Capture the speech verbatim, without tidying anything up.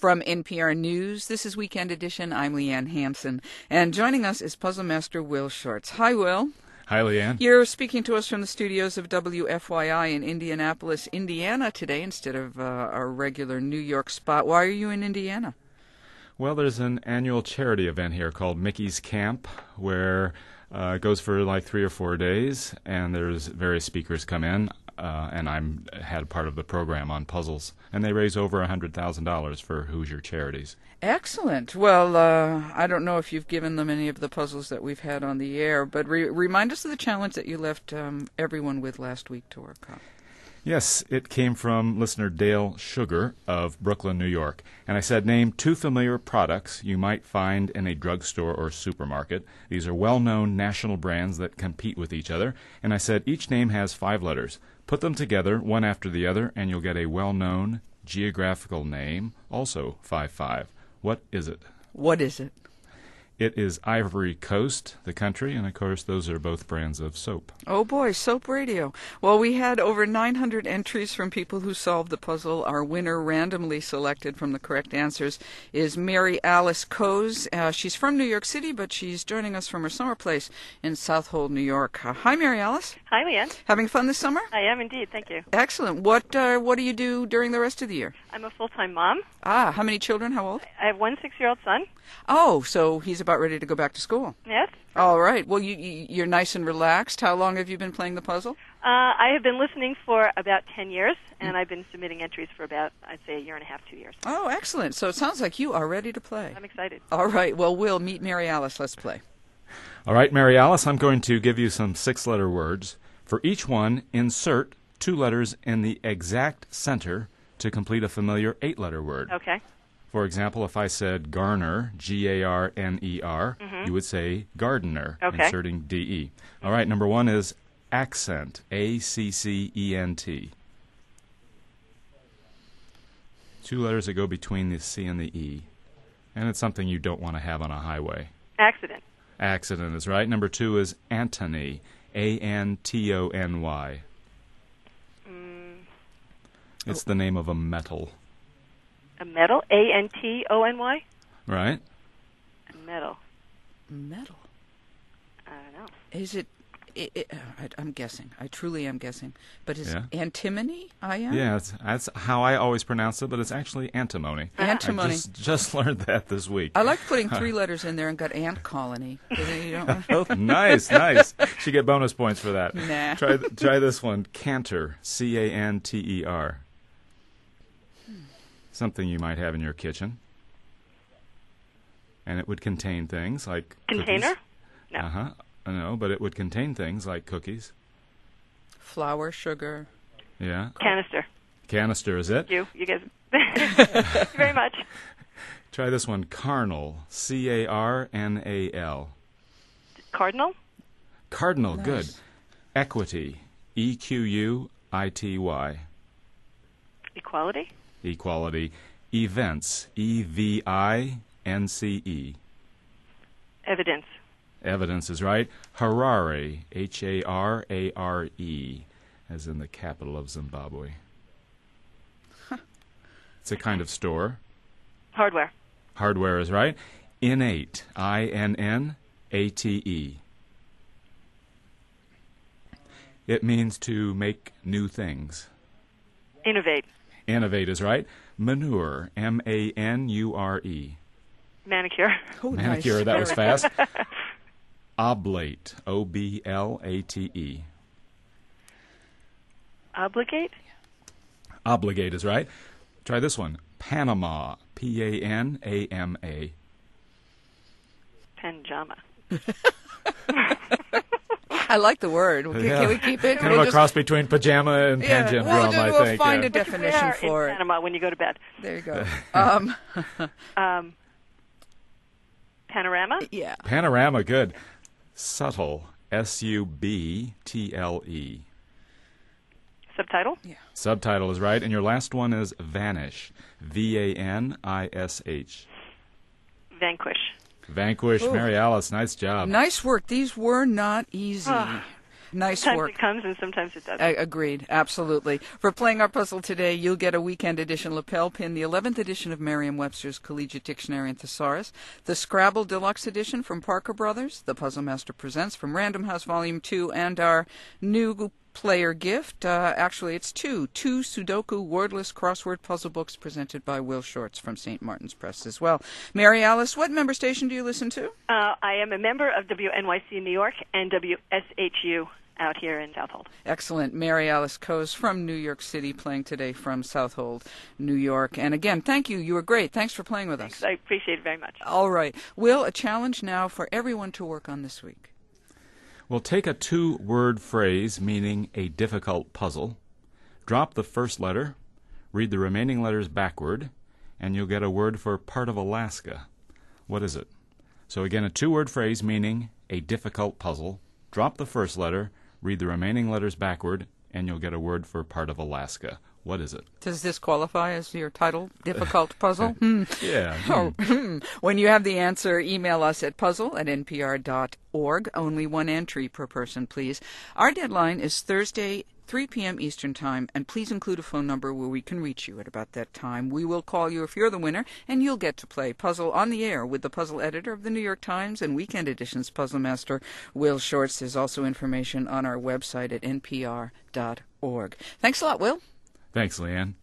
From N P R News, this is Weekend Edition. I'm Leanne Hansen, and joining us is Puzzle Master Will Shortz. Hi, Will. Hi, Leanne. You're speaking to us from the studios of W F Y I in Indianapolis, Indiana today instead of uh, our regular New York spot. Why are you in Indiana? Well, there's an annual charity event here called Mickey's Camp, where uh, it goes for like three or four days, and there's various speakers come in, uh, and I'm had part of the program on puzzles, and they raise over one hundred thousand dollars for Hoosier charities. Excellent. Well, uh, I don't know if you've given them any of the puzzles that we've had on the air, but re- remind us of the challenge that you left um, everyone with last week to work on. Yes, it came from listener Dale Sugar of Brooklyn, New York. And I said, name two familiar products you might find in a drugstore or supermarket. These are well-known national brands that compete with each other. And I said, each name has five letters. Put them together, one after the other, and you'll get a well-known geographical name, also five five. What is it? What is it? It is Ivory Coast, the country, and of course those are both brands of soap. Oh boy, Soap Radio. Well, we had over nine hundred entries from people who solved the puzzle. Our winner, randomly selected from the correct answers, is Mary Alice Coase. Uh, she's from New York City, but she's joining us from her summer place in Southold, New York. Uh, hi, Mary Alice. Hi, Leanne. Having fun this summer? I am indeed, thank you. Excellent. What uh, what do you do during the rest of the year? I'm a full-time mom. Ah, how many children? How old? I have one six-year-old son. Oh, so he's about ready to go back to school. Yes. All right. Well, you, you, you're nice and relaxed. How long have you been playing the puzzle? Uh, I have been listening for about ten years, and mm. I've been submitting entries for about, I'd say, a year and a half, two years. Oh, excellent. So it sounds like you are ready to play. I'm excited. All right. Well, we'll meet Mary Alice. Let's play. All right, Mary Alice, I'm going to give you some six-letter words. For each one, insert two letters in the exact center to complete a familiar eight-letter word. Okay. For example, if I said Garner, G A R N E R, mm-hmm. you would say gardener, okay. inserting D E. All right, number one is accent, A C C E N T. Two letters that go between the C and the E. And it's something you don't want to have on a highway. Accident. Accident is right. Number two is Antony, A N T O N Y. Mm. It's the name of a metal. A metal? A N T O N Y? Right. A metal. Metal? I don't know. Is it, it, it I, I'm guessing. I truly am guessing. But is yeah. antimony? I am? Yeah, that's, that's how I always pronounce it, but it's actually antimony. Antimony. I just, just learned that this week. I like putting three letters in there and got ant colony. You don't oh, nice, nice. Should get bonus points for that. Nah. Try, try this one. Canter, C A N T E R. Something you might have in your kitchen. And it would contain things like Container? Cookies. No. Uh-huh. No, but it would contain things like cookies. Flour, sugar. Yeah. Canister. Canister, is it? You. You guys. Thank you very much. Try this one. Carnal. C A R N A L. Cardinal? Cardinal, Nice. good. Equity. E Q U I T Y. Equality? Equality. Events. E V I N C E. Evidence. Evidence is right. Harare. H A R A R E. As in the capital of Zimbabwe. Huh. It's a kind of store. Hardware. Hardware is right. Innate. I N N A T E. It means to make new things. Innovate. Innovate is right. Manure, M A N U R E. Manicure. Oh, Manicure, nice. that was fast. Oblate, O B L A T E. Obligate? Obligate is right. Try this one. Panama, P A N A M A. Panjama. I like the word. Can, Yeah. can we keep it? Kind We'll of a just- cross between pajama and Yeah, panjam we'll, drum, I we'll think. find yeah. a definition Where for in it. Panama when you go to bed. There you go. Um, Um, panorama? yeah. Panorama, good. Subtle, S U B T L E. Subtitle? Yeah. Subtitle is right. And your last one is vanish, V A N I S H. Vanquish. Vanquish, Ooh. Mary Alice, nice job. Nice work. These were not easy. Ah. Nice sometimes work. it comes and sometimes it doesn't. I agreed. Absolutely. For playing our puzzle today, you'll get a weekend edition lapel pin, the eleventh edition of Merriam-Webster's Collegiate Dictionary and Thesaurus, the Scrabble Deluxe Edition from Parker Brothers, the Puzzle Master Presents from Random House Volume two, and our new player gift. Uh, actually, it's two. Two Sudoku wordless crossword puzzle books presented by Will Shortz from Saint Martin's Press as well. Mary Alice, what member station do you listen to? Uh, I am a member of W N Y C in New York and W S H U out here in Southold. Excellent. Mary Alice Coase from New York City, playing today from Southold, New York. And again, thank you. You were great. Thanks for playing with Thanks. us. I appreciate it very much. All right. Will, a challenge now for everyone to work on this week. Well, take a two-word phrase meaning a difficult puzzle, drop the first letter, read the remaining letters backward, and you'll get a word for part of Alaska. What is it? So again, a two-word phrase meaning a difficult puzzle, drop the first letter, read the remaining letters backward, and you'll get a word for part of Alaska. What is it? Does this qualify as your title, Difficult Puzzle? Hmm. Yeah. Oh, when you have the answer, email us at puzzle at n p r dot org. Only one entry per person, please. Our deadline is Thursday, three p.m. Eastern Time, and please include a phone number where we can reach you at about that time. We will call you if you're the winner, and you'll get to play Puzzle on the air with the puzzle editor of the New York Times and Weekend Edition's Puzzle Master, Will Shortz. There's also information on our website at n p r dot org. Thanks a lot, Will. Thanks, Leanne.